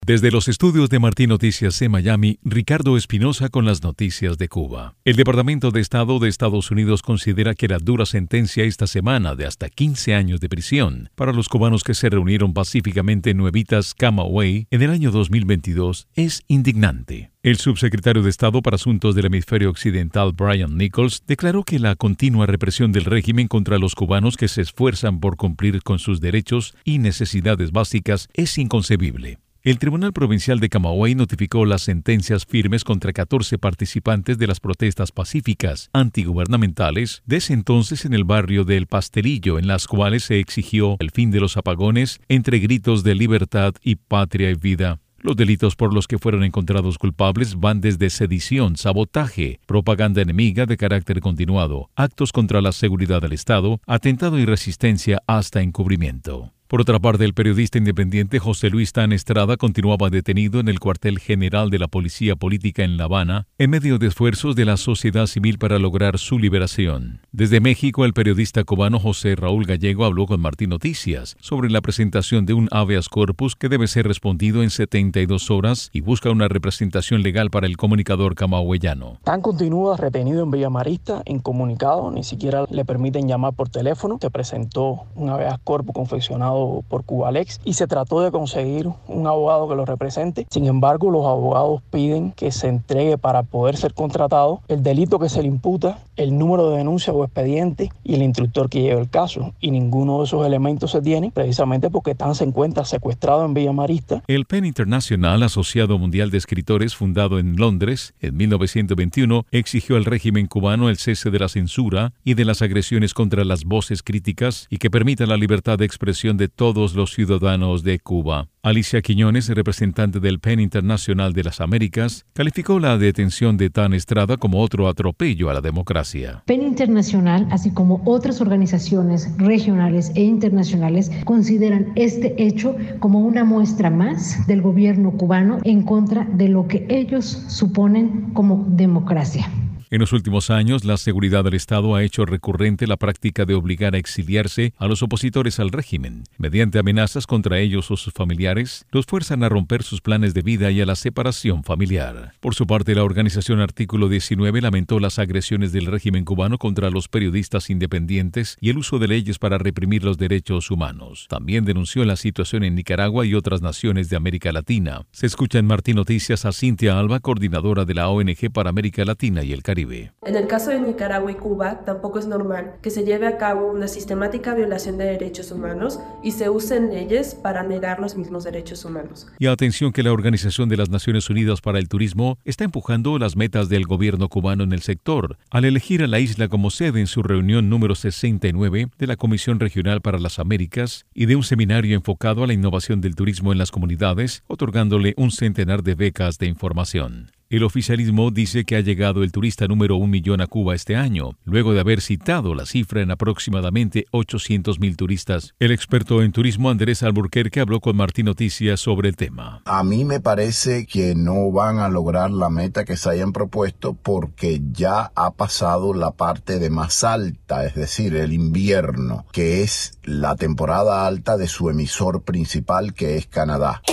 Desde los estudios de Martín Noticias en Miami, Ricardo Espinosa con las noticias de Cuba. El Departamento de Estado de Estados Unidos considera que la dura sentencia esta semana de hasta 15 años de prisión para los cubanos que se reunieron pacíficamente en Nuevitas, Camagüey, en el año 2022 es indignante. El subsecretario de Estado para Asuntos del Hemisferio Occidental, Brian Nichols, declaró que la continua represión del régimen contra los cubanos que se esfuerzan por cumplir con sus derechos y necesidades básicas es inconcebible. El Tribunal Provincial de Camagüey notificó las sentencias firmes contra 14 participantes de las protestas pacíficas antigubernamentales de ese entonces en el barrio de El Pastelillo, en las cuales se exigió el fin de los apagones entre gritos de libertad y patria y vida. Los delitos por los que fueron encontrados culpables van desde sedición, sabotaje, propaganda enemiga de carácter continuado, actos contra la seguridad del Estado, atentado y resistencia hasta encubrimiento. Por otra parte, el periodista independiente José Luis Tan Estrada continuaba detenido en el cuartel general de la Policía Política en La Habana, en medio de esfuerzos de la sociedad civil para lograr su liberación. Desde México, el periodista cubano José Raúl Gallego habló con Martín Noticias sobre la presentación de un habeas corpus que debe ser respondido en 72 horas y busca una representación legal para el comunicador camagüeyano. Tan continúa retenido en Villamarista, incomunicado, ni siquiera le permiten llamar por teléfono. Se presentó un habeas corpus confeccionado por Cubalex y se trató de conseguir un abogado que lo represente. Sin embargo, los abogados piden que se entregue para poder ser contratado el delito que se le imputa, el número de denuncia o expediente y el instructor que lleva el caso. Y ninguno de esos elementos se tiene precisamente porque Tan se encuentra secuestrado en Villamarista. El PEN Internacional, Asociado Mundial de Escritores, fundado en Londres en 1921, exigió al régimen cubano el cese de la censura y de las agresiones contra las voces críticas y que permita la libertad de expresión de todos los ciudadanos de Cuba. Alicia Quiñones, representante del PEN Internacional de las Américas, calificó la detención de Tan Estrada como otro atropello a la democracia. PEN Internacional, así como otras organizaciones regionales e internacionales, consideran este hecho como una muestra más del gobierno cubano en contra de lo que ellos suponen como democracia. En los últimos años, la seguridad del Estado ha hecho recurrente la práctica de obligar a exiliarse a los opositores al régimen. Mediante amenazas contra ellos o sus familiares, los fuerzan a romper sus planes de vida y a la separación familiar. Por su parte, la organización Artículo 19 lamentó las agresiones del régimen cubano contra los periodistas independientes y el uso de leyes para reprimir los derechos humanos. También denunció la situación en Nicaragua y otras naciones de América Latina. Se escucha en Martín Noticias a Cintia Alba, coordinadora de la ONG para América Latina y el Caribe. En el caso de Nicaragua y Cuba, tampoco es normal que se lleve a cabo una sistemática violación de derechos humanos y se usen leyes para negar los mismos derechos humanos. Y atención que la Organización de las Naciones Unidas para el Turismo está empujando las metas del gobierno cubano en el sector, al elegir a la isla como sede en su reunión número 69 de la Comisión Regional para las Américas y de un seminario enfocado a la innovación del turismo en las comunidades, otorgándole un centenar de becas de información. El oficialismo dice que ha llegado el turista número 1 millón a Cuba este año, luego de haber citado la cifra en aproximadamente 800,000 turistas. El experto en turismo Andrés Alburquerque habló con Martín Noticias sobre el tema. A mí me parece que no van a lograr la meta que se hayan propuesto porque ya ha pasado la parte de más alta, es decir, el invierno, que es la temporada alta de su emisor principal, que es Canadá.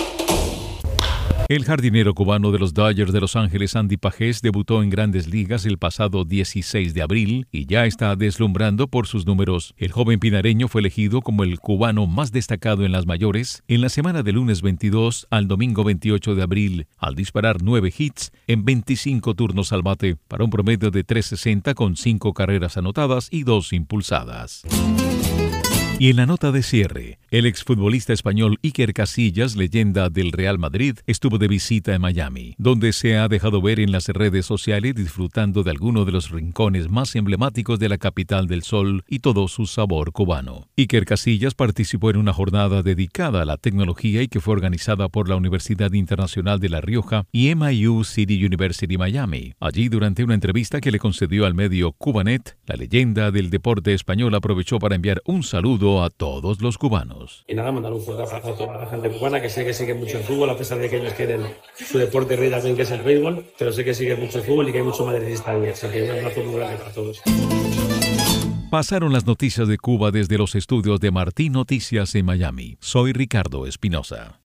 El jardinero cubano de los Dodgers de Los Ángeles, Andy Pajés, debutó en Grandes Ligas el pasado 16 de abril y ya está deslumbrando por sus números. El joven pinareño fue elegido como el cubano más destacado en las mayores en la semana del lunes 22 al domingo 28 de abril, al disparar 9 hits en 25 turnos al bate, para un promedio de 3.60 con 5 carreras anotadas y 2 impulsadas. Y en la nota de cierre, el exfutbolista español Iker Casillas, leyenda del Real Madrid, estuvo de visita en Miami, donde se ha dejado ver en las redes sociales disfrutando de alguno de los rincones más emblemáticos de la capital del sol y todo su sabor cubano. Iker Casillas participó en una jornada dedicada a la tecnología y que fue organizada por la Universidad Internacional de La Rioja y MIU City University Miami. Allí, durante una entrevista que le concedió al medio Cubanet, la leyenda del deporte español aprovechó para enviar un saludo a todos los cubanos. Y nada, mandar un fuerte abrazo a toda la gente cubana que sé que sigue mucho el fútbol, a pesar de que ellos tienen su deporte rey también, que es el béisbol, pero sé que sigue mucho el fútbol y que hay mucho madridista ahí, así que un abrazo muy grande para todos. Pasaron las noticias de Cuba desde los estudios de Martín Noticias en Miami. Soy Ricardo Espinosa.